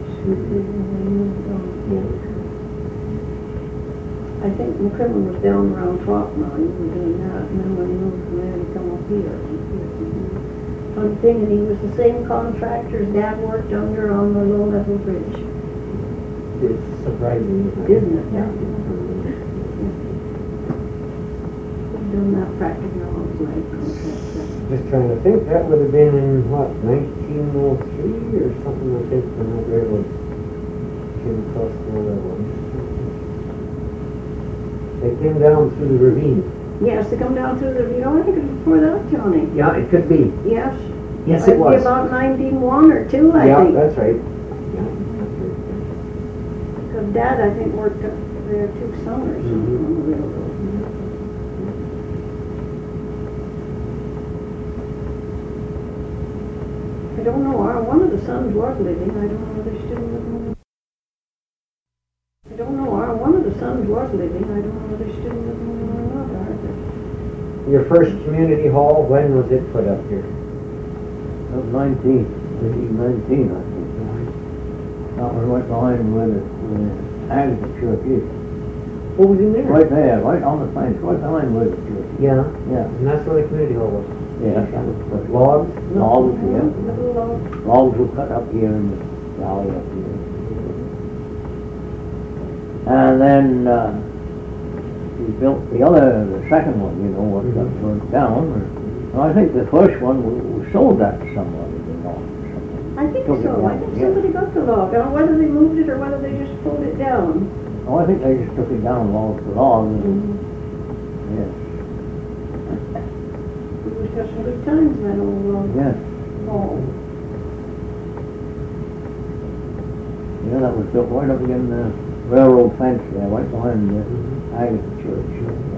I think McCrimmon was down around Twopnau, he was doing that, and then when he moved from there, he come up here. Funny thing, and he was the same contractor his dad worked under on the low-level bridge. It's surprising, Isn't it? Yeah. Doing that practically all his life. Just trying to think, that would have been in, what, 1903 or something, I think, when that railroad came across the railroad. They came down through the ravine. Yes, to come down through the, I think it was before that, Johnny. Yeah, it could be. Yes. Yes, Might it was. be about 1901 or 2, I Yeah, think. that's right. Yeah, that's right. Because Dad, I think, worked up there 2 summers on the railroad. I don't know, one of the sons was living, I don't know whether they're still living. I don't know, one of the sons was living, I don't know whether they're still living or not, are they? Your first community hall, when was it put up here? That was 1919, I think. That was right behind where the Anglican church is. What was in there? Right there, right on the fence, right behind where the church is. Yeah, Yeah. and that's where the community hall was. Yes, that was the Logs? Logs, yeah. Little log. Logs were cut up here in the valley up here. And then, we built the second one, you know, what got burnt down. And I think the first one, we sold that to somebody, you know. I think Took it so, I down, think yeah. somebody got the log, I don't know whether they moved it or whether they just pulled it down. Oh, I think they just took it down log for log. Yes, It was just some good times, that old log. yes. hall. Yeah, that was built right up against the railroad fence there, right behind the Anglican church.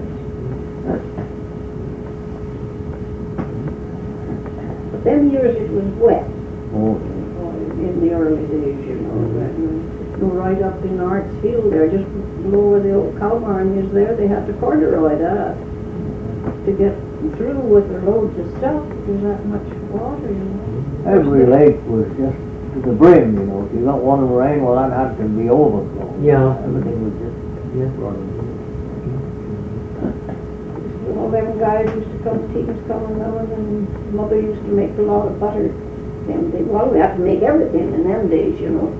But them years it was wet, Oh, in the early days, you know, go right up in Arts Field there, just below where the old cow barn is there, they had to corduroy that to get through with their loads of stuff, there's that much water, you know. every lake was just to the brim, you know. If you got one in rain, well, that had to be overflown. Yeah. Everything was just running. All them guys used to come, teams coming down, and mother used to make a lot of butter. Them days. Well, we had to make everything in them days, you know.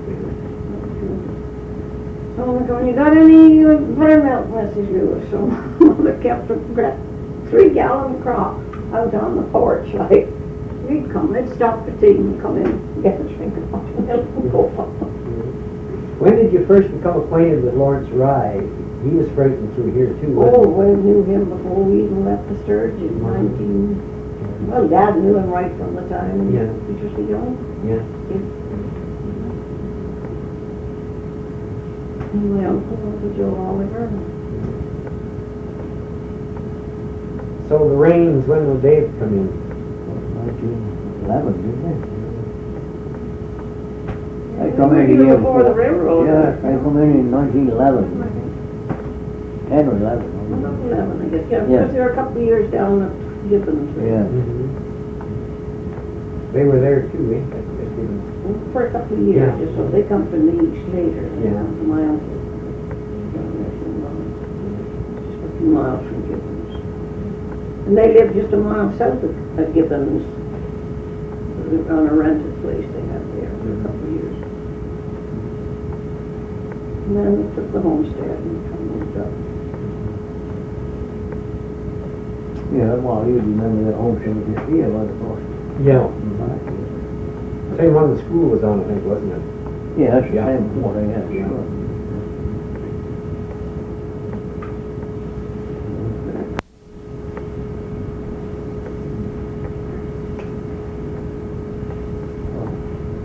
So when you got any buttermilk, Mrs. Lewis, so mother kept a 3-gallon crop out on the porch, like. We'd come, they'd stop the tea and come in and get a drink of buttermilk and go on. When did you first become acquainted with Lawrence Rye? He was fighting through here too, Oh, wasn't we knew him before we even left the Sturge in 19... Well, Dad knew him right from the time Yeah. he was just a young he? Yeah. kid. And my uncle was Joe Oliver. So the rains, when will Dave come in? 1911, didn't they? They Yeah, come in a even year before the railroad. Yes, they come in 1911, 10 or 11. About 11, I guess, yeah, Yeah. because there were a couple of years down at Gibbons. Yeah. They were there too, eh? For a couple of years, Yeah. just so they come from the east later. They Yeah. come to my uncle. Down there from, just a few miles from Gibbons. And they lived just a mile south of Gibbons, on a rented place they had there for a couple of years. And then they took the homestead and moved up. Yeah, well, you remember that homestead was just here, right across. Yeah. Back here. Same one the school was on, I think, wasn't it? Yeah, that's the Yeah. same water, yeah, sure.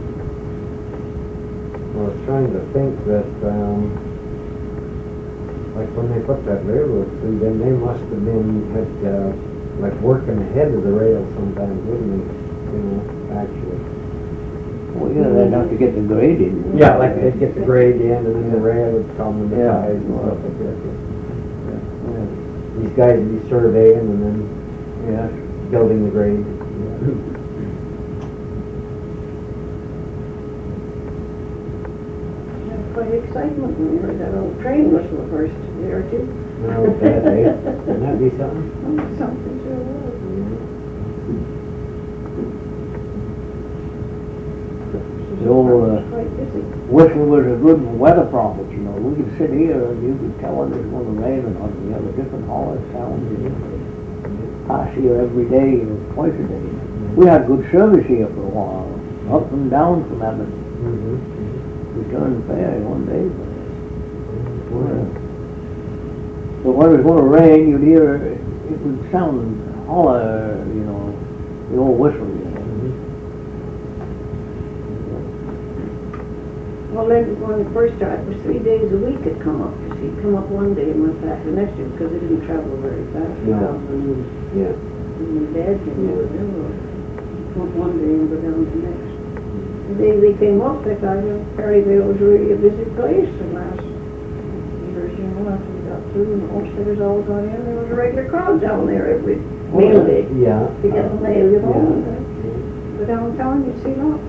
I was trying to think that, like when they put that railroad through, then they must have had like working ahead of the rail sometimes, wouldn't they? You know, actually. Well, yeah, they'd have to get the grade in. Yeah, like they'd get the grade in and then the rail would come and the Yeah. ties and stuff like that. These guys would be surveying and then Yeah. building the grade. Had quite excitement when we heard that old train whistle the first day or two. No, bad, eh? Wouldn't that be something? Oh, something sure was. The old, Quite busy. whistle was a good weather prophet, you know. We could sit here and you could tell when it's going to rain and on. We have a different holler sound. Pass here every day or twice a day. We had good service here for a while, up and down from Emmett. We turned fair one day. But when it was going to rain, you'd hear it would sound holler, you know, the old whistle. You know. Well, then, when the first time, it was 3 days a week it come up, because he'd come up one day and went back the next day, because it didn't travel very fast. No. Yeah. When the bed came over there, or come up one day and go down the next. The day they came up, they thought, Perryville was really a busy place the last years, you know, after we got through, and the homesteaders all got in, there was a regular crowd down there every mail day. Yeah. To get the mail, you know, Yeah. and go downtown, you'd see lots.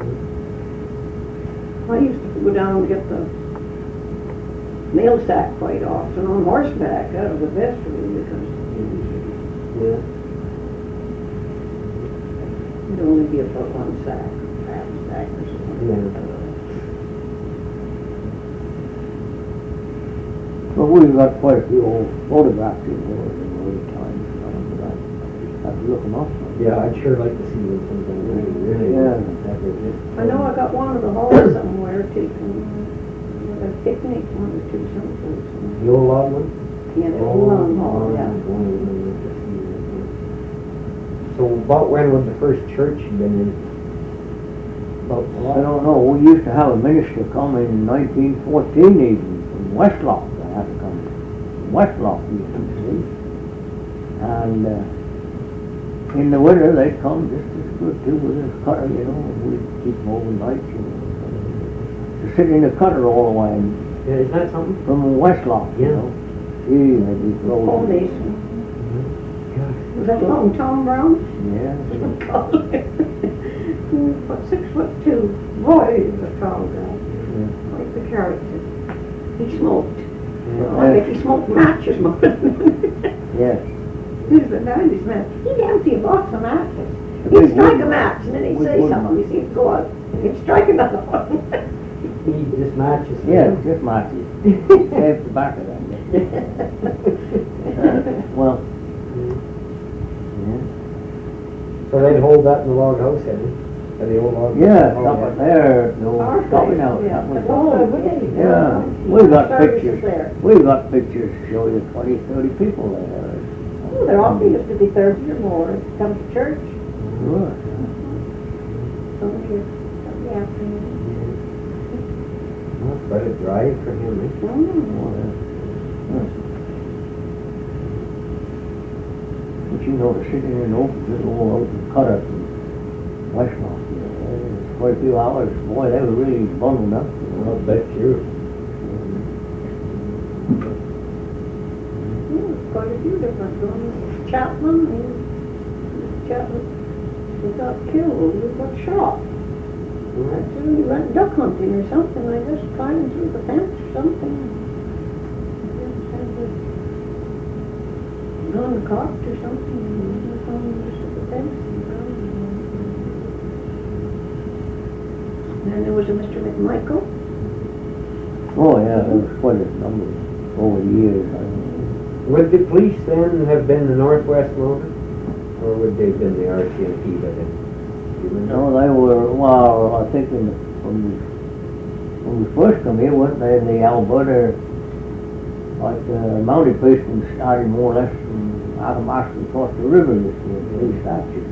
I used to go down and get the mail sack quite often on horseback. That was the best for me because Yeah. it'd only be about one sack, half a sack or something. Yeah. But we've got quite a few old photographs in there in early times. But I have to look them up. Yeah, I'd sure like to see those sometime. Really. Yeah. That was it. I know I got one of the halls somewhere taken, a picnic, one or two someplace. The old log one? Yeah, the old long hall, yeah. So about when would the first church been in? About Well, I don't know. We used to have a minister come in 1914 even from Westlock. They had to come from Westlock, you see. And in the winter they'd come just as good too with this cutter, you know, and we'd keep them overnight, you know. To sit in the cutter all the way Yeah, is that something? from Westlock, you Yeah. know. Gee, they'd be Paul frozen. Mason. Was that long Tom Brown? Yeah. What, 6'2". Boy, he was a tall guy. Quite the character. He smoked. I bet he smoked matches more than Yes. he was a 90s man. He'd empty a box of matches. He'd strike a match and then he'd say something. He'd go out. He'd strike another one. He just matches. Yeah, just matches. Save the back of that. Well, yeah. So they'd hold that in the log house, had they? At the old log house? Yeah, Oh, up yeah. there, no Our stopping place, out. yeah. That was- Oh, really? Yeah, we've got Services pictures. there. We've got pictures to show you 20, 30 people there. Oh, there often used to be 30 or more to come to church. Sure. Sunday afternoon. Well, quite a drive for him, eh? Oh, But you know, to sit in an open cutter from Westmont, you know, it's quite a few hours. Boy, they were really bundled up. I'll bet you. quite a few different ones. Chapman, Chapman, he got killed, he got shot. Actually, he went duck hunting or something, I guess, climbing through the fence or something. Gun cocked or something, and he was on the fence. And then there was a Mr. McMichael. Oh, yeah, there was quite a number over the years. Would the police then have been the Northwest Mounted? Or would they have been the RCMP by then? Do you remember? No, they were, well, I think when we first come here, weren't they in the Alberta, like mounted policemen started more or less from Athabasca across the river, this year, three statutes.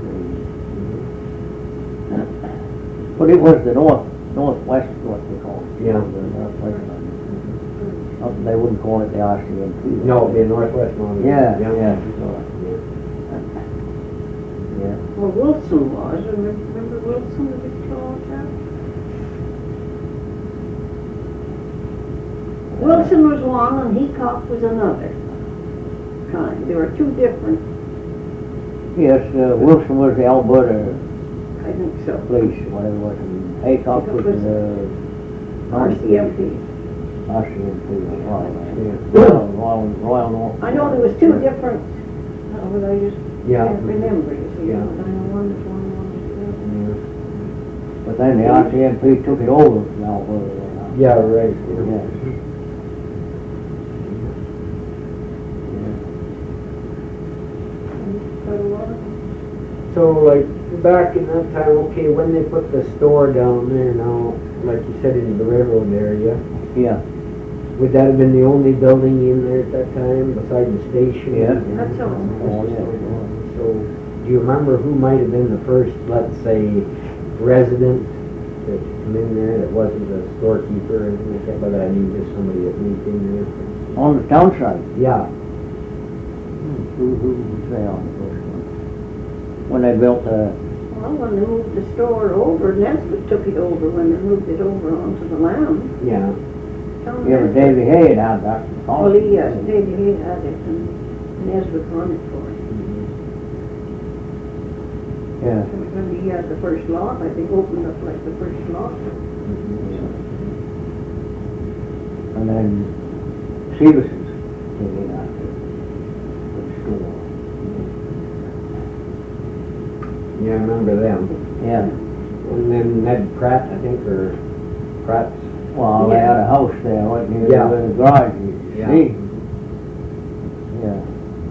But it was the northwest, what they call it. Yeah. The northwest. They wouldn't call it the RCMP. No, it'd be Northwest Mounted. Yeah, yeah. Yeah. Well, Wilson was, remember Wilson, the Victoria town? Wilson was one and Heacock was another kind. There were two different, Yes, Wilson was the Alberta I think so. police, whatever it was, and Haycock was the RCMP. RCMP, Royal North. I know there was two different, but I just Yeah. can't remember, you see. Yeah. But I know one was one, one was the other. But then the RCMP took it over from Alberta. Yeah, right. Yeah. Quite a lot. So like back in that time, okay, when they put the store down there now, like you said, in the railroad area, Yeah, would that have been the only building in there at that time beside the station? Yeah. That's all. Oh, yeah. So do you remember who might have been the first, let's say, resident that come in there that wasn't a storekeeper or anything like that, but I mean just somebody that moved in there? on the town side. Yeah. Who was there on the first one? When they built the, Well, when they moved the store over, Nesbitt took it over when they moved it over onto the land. Yeah. Down yeah, there. Davy Hay had that. Well, yes, Davy Hay had it and Nesbitt run it for him. Yeah. When he had the first lot, I think opened up like the first lot. And then Stevenson's came in after the store. Yeah, I remember them. Yeah. And then Ned Pratt, I think, or Pratt's. Well, they had a house there right near Yeah. where the garage is. Yeah. See? Yeah.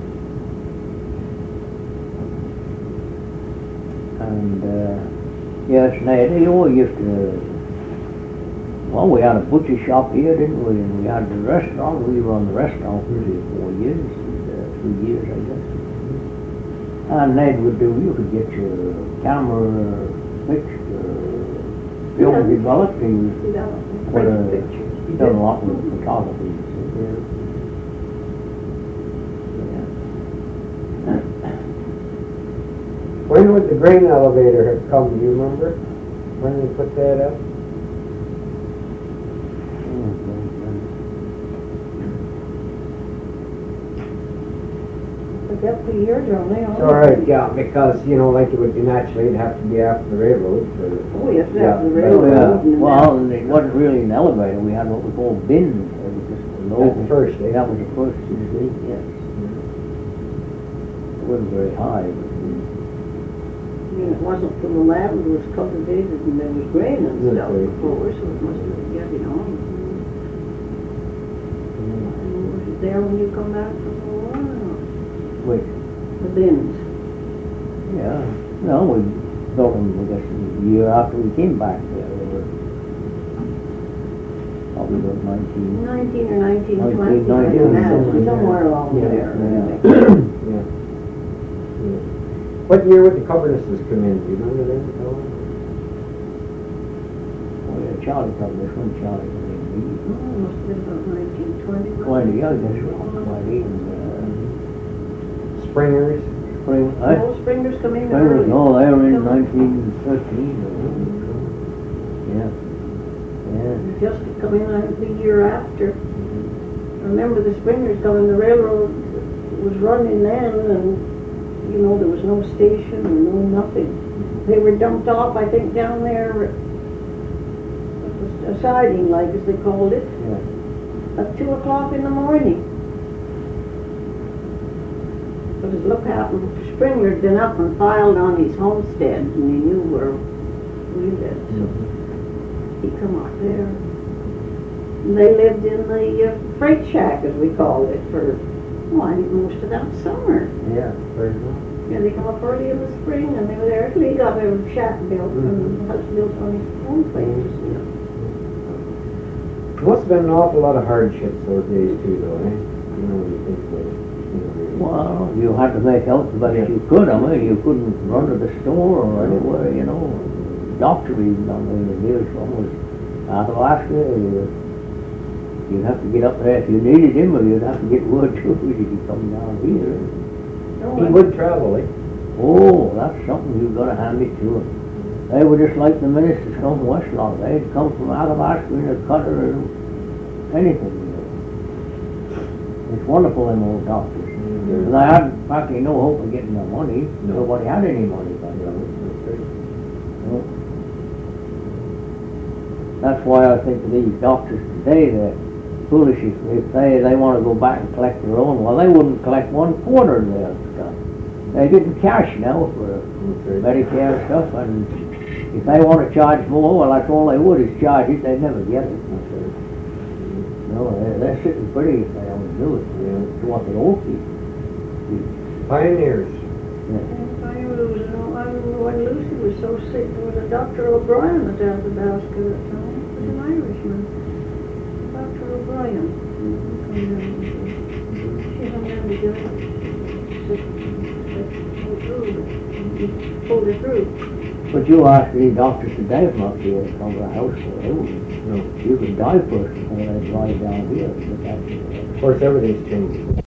And, yes, they always used to, well, we had a butcher shop here, didn't we? And we had the restaurant. We run the restaurant for 3 or 4 years, 3 years, I guess. And Ned would do, you could get your camera fixed, film developed. He was Development, What French a- pictures. He done a lot with photography. you see. When would the grain elevator have come, do you remember? When they put that up? But that for years or only. It's all right, yeah, because, you know, like it would be naturally, it'd have to be after the railroad for, Oh, yes, Yeah, that's the Oh, railroad. yeah. and Well, and it wasn't really an elevator. We had what we call bins. It was just a low. that's the first, eh? That was the first, you see, yes. It wasn't very high, but I mean, it wasn't till the land was cultivated and there was grain and That's stuff right. before, so it must have been getting on. And was it there when you come back from the war or not? which, The bins? yeah, no, we built them, I guess, a year after we came back there. They were probably about 19. 19 or 1920, 1920, somewhere along yeah, there. yeah. yeah. Yeah. What year would the Covernesses come in, do you remember that at all? Well, yeah, Charlie covered this one, Charlie came in. Oh, it must have been about 1920. 20, I guess, it was 20, and, Springers? Spring, No, Springers come in Spring was, early. no, they were in 1913, yeah, yeah. Just to come in, I think, the year after. I remember the Springers coming, the railroad was running then, and, you know, there was no station and no nothing. They were dumped off, I think, down there, it was a siding, like, as they called it, Yeah. at 2 o'clock in the morning. But as look happened, Springer had been up and filed on his homestead, and he knew where we lived, so he come up there. And they lived in the freight shack, as we called it, for, I think most of that summer. Yeah, fair enough. Yeah, they come up early in the spring, and they were there till he got their shack built, and the house built on his own place, you know. Must have been an awful lot of hardships those days too, though, eh? You know, when you think about it. Well, you had to make out the best you could. I mean, you couldn't run to the store or anywhere, you know. Doctor even, I mean, the nearest one was Athabasca. You'd have to get up there, if you needed him, or you'd have to get wood too, if you come down here. He would travel, eh? Oh, that's something you've gotta hand it to them. They were just like the ministers come from Westlaw, they'd come from out of Ashby or Cutter or anything. It's wonderful, them old doctors. And they had practically no hope of getting their money, No. nobody had any money back Yeah, then. that's right. No. That's why I think these doctors today, they're foolish if they want to go back and collect their own. Well, they wouldn't collect 1/4 of their stuff. They're getting cash now for That's right. Medicare stuff, and if they want to charge more, well, that's all they would is charge it. They'd never get it. That's right. No, they're sitting pretty if they only do it. It's what the old people. Pioneers. And I remember when Lucy was so sick, there was a Dr. O'Brien at Athabasca at the time. He was an Irishman. Dr. O'Brien. She's a man to do it. He pulled her through. But you ask these doctors today if not be able to come to a house for you. No. You can die first before they drive down here. Of course, everything's changed.